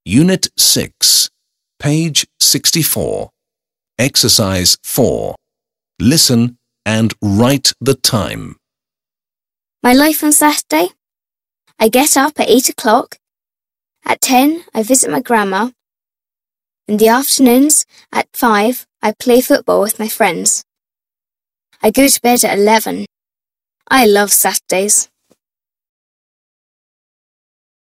Unit 6, page 64. Exercise 4. Listen and write the time. My life on Saturday? I get up at 8 o'clock. At 10, I visit my grandma. In the afternoons, at 5, I play football with my friends. I go to bed at 11. I love Saturdays.